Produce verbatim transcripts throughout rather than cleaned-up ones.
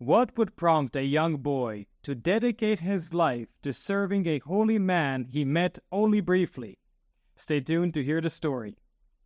What would prompt a young boy to dedicate his life to serving a holy man he met only briefly? Stay tuned to hear the story.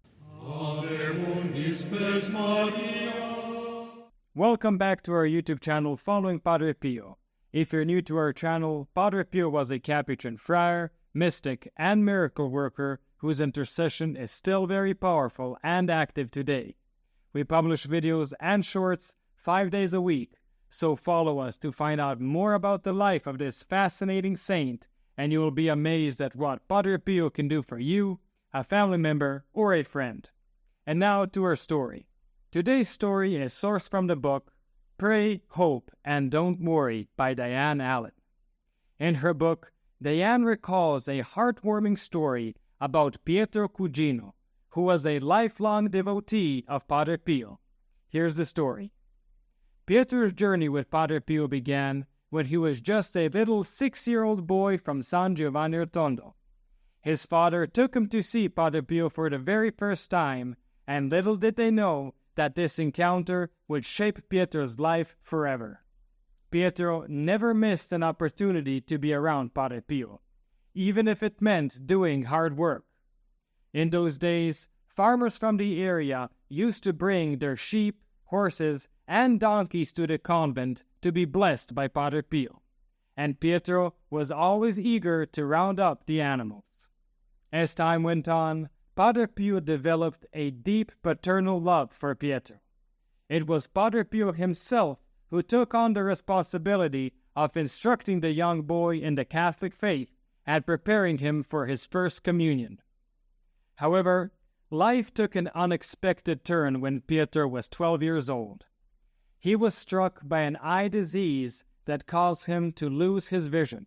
Welcome back to our YouTube channel, Following Padre Pio. If you're new to our channel, Padre Pio was a Capuchin friar, mystic, and miracle worker whose intercession is still very powerful and active today. We publish videos and shorts five days a week, so follow us to find out more about the life of this fascinating saint, and you will be amazed at what Padre Pio can do for you, a family member, or a friend. And now to our story. Today's story is sourced from the book Pray, Hope, and Don't Worry by Diane Allen. In her book, Diane recalls a heartwarming story about Pietro Cugino, who was a lifelong devotee of Padre Pio. Here's the story. Pietro's journey with Padre Pio began when he was just a little six-year-old boy from San Giovanni Rotondo. His father took him to see Padre Pio for the very first time, and little did they know that this encounter would shape Pietro's life forever. Pietro never missed an opportunity to be around Padre Pio, even if it meant doing hard work. In those days, farmers from the area used to bring their sheep, horses, and donkeys to the convent to be blessed by Padre Pio, and Pietro was always eager to round up the animals. As time went on, Padre Pio developed a deep paternal love for Pietro. It was Padre Pio himself who took on the responsibility of instructing the young boy in the Catholic faith and preparing him for his first communion. However, life took an unexpected turn when Pietro was twelve years old. He was struck by an eye disease that caused him to lose his vision.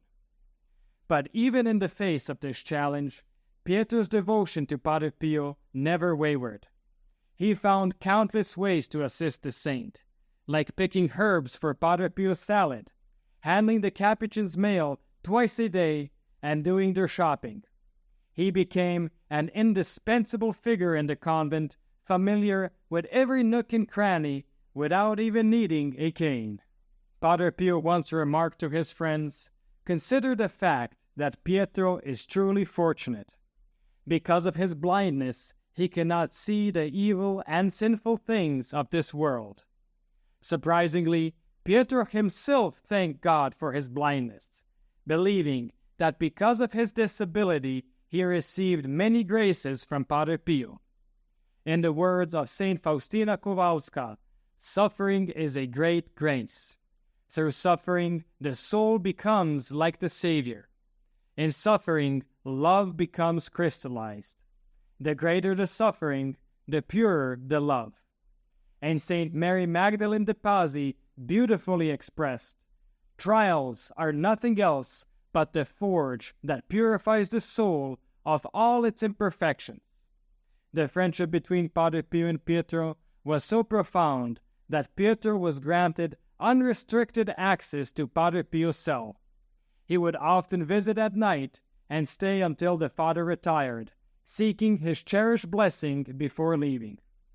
But even in the face of this challenge, Pietro's devotion to Padre Pio never wavered. He found countless ways to assist the saint, like picking herbs for Padre Pio's salad, handling the Capuchin's mail twice a day, and doing their shopping. He became an indispensable figure in the convent, familiar with every nook and cranny without even needing a cane. Padre Pio once remarked to his friends, "Consider the fact that Pietro is truly fortunate. Because of his blindness, he cannot see the evil and sinful things of this world." Surprisingly, Pietro himself thanked God for his blindness, believing that because of his disability, he received many graces from Padre Pio. In the words of Saint Faustina Kowalska, suffering is a great grace. Through suffering, the soul becomes like the Savior. In suffering, love becomes crystallized. The greater the suffering, the purer the love. And Saint Mary Magdalene de Pazzi beautifully expressed, "Trials are nothing else but the forge that purifies the soul of all its imperfections." The friendship between Padre Pio and Pietro was so profound that Pietro was granted unrestricted access to Padre Pio's cell. He would often visit at night and stay until the father retired, seeking his cherished blessing before leaving.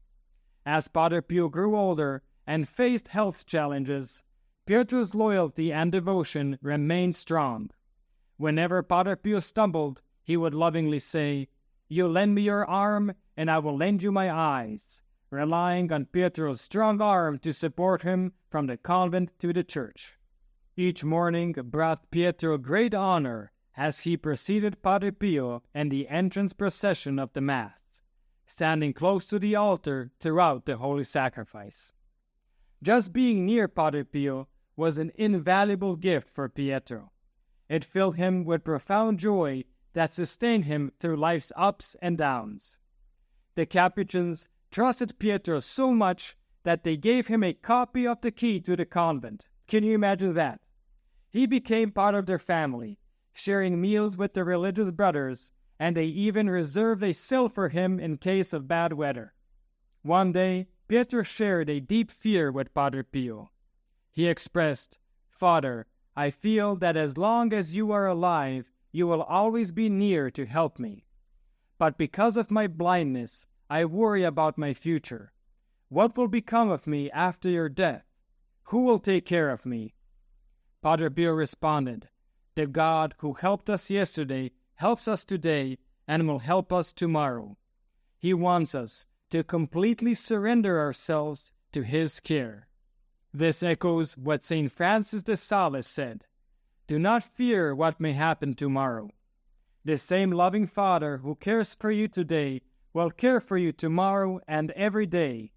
As Padre Pio grew older and faced health challenges, Pietro's loyalty and devotion remained strong. Whenever Padre Pio stumbled, he would lovingly say, "You lend me your arm, and I will lend you my eyes," relying on Pietro's strong arm to support him from the convent to the church. Each morning brought Pietro great honor as he preceded Padre Pio in the entrance procession of the Mass, standing close to the altar throughout the Holy Sacrifice. Just being near Padre Pio was an invaluable gift for Pietro. It filled him with profound joy that sustained him through life's ups and downs. The Capuchins trusted Pietro so much that they gave him a copy of the key to the convent. Can you imagine that? He became part of their family, sharing meals with the religious brothers, and they even reserved a cell for him in case of bad weather. One day, Pietro shared a deep fear with Padre Pio. He expressed, "Father, I feel that as long as you are alive, you will always be near to help me. But because of my blindness, I worry about my future. What will become of me after your death? Who will take care of me?" Padre Pio responded, "The God who helped us yesterday helps us today and will help us tomorrow. He wants us to completely surrender ourselves to His care." This echoes what Saint Francis de Sales said, "Do not fear what may happen tomorrow. The same loving Father who cares for you today will care for you tomorrow and every day.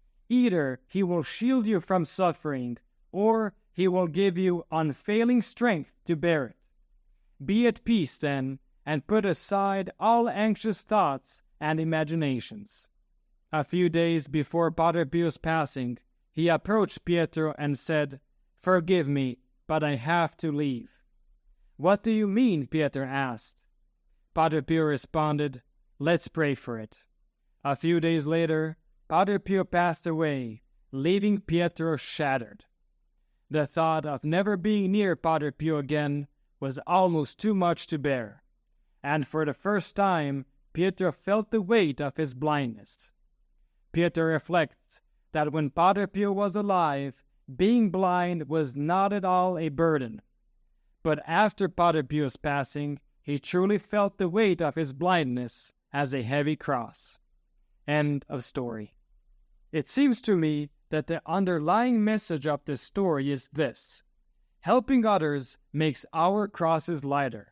Either He will shield you from suffering, or He will give you unfailing strength to bear it. Be at peace then, and put aside all anxious thoughts and imaginations." A few days before Padre Pio's passing, he approached Pietro and said, "Forgive me, but I have to leave." "What do you mean?" Pietro asked. Padre Pio responded, "Let's pray for it." A few days later, Padre Pio passed away, leaving Pietro shattered. The thought of never being near Padre Pio again was almost too much to bear, and for the first time, Pietro felt the weight of his blindness. Pietro reflects that when Padre Pio was alive, being blind was not at all a burden. But after Padre Pio's passing, he truly felt the weight of his blindness as a heavy cross. End of story. It seems to me that the underlying message of this story is this: helping others makes our crosses lighter.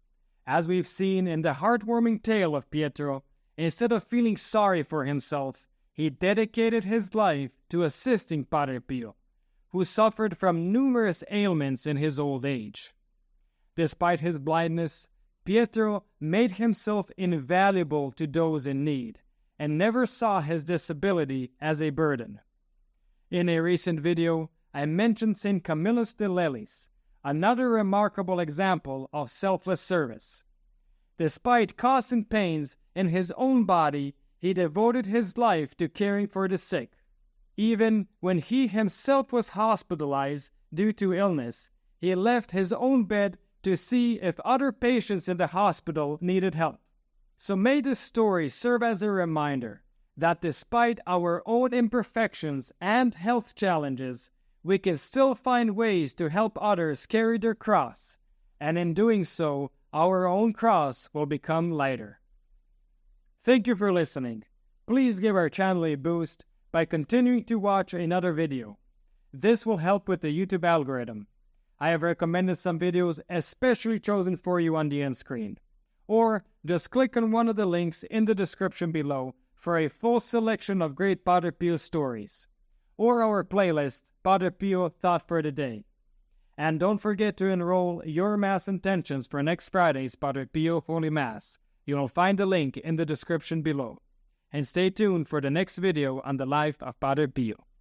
As we've seen in the heartwarming tale of Pietro, instead of feeling sorry for himself, he dedicated his life to assisting Padre Pio, who suffered from numerous ailments in his old age. Despite his blindness, Pietro made himself invaluable to those in need, and never saw his disability as a burden. In a recent video, I mentioned Saint Camillus de Lelis, another remarkable example of selfless service. Despite causing pains in his own body, he devoted his life to caring for the sick. Even when he himself was hospitalized due to illness, he left his own bed to see if other patients in the hospital needed help. So may this story serve as a reminder that despite our own imperfections and health challenges, we can still find ways to help others carry their cross, and in doing so, our own cross will become lighter. Thank you for listening. Please give our channel a boost by continuing to watch another video. This will help with the YouTube algorithm. I have recommended some videos especially chosen for you on the end screen. Or just click on one of the links in the description below for a full selection of great Padre Pio stories, or our playlist, Padre Pio Thought for the Day. And don't forget to enroll your Mass intentions for next Friday's Padre Pio Holy Mass. You will find the link in the description below. And stay tuned for the next video on the life of Padre Pio.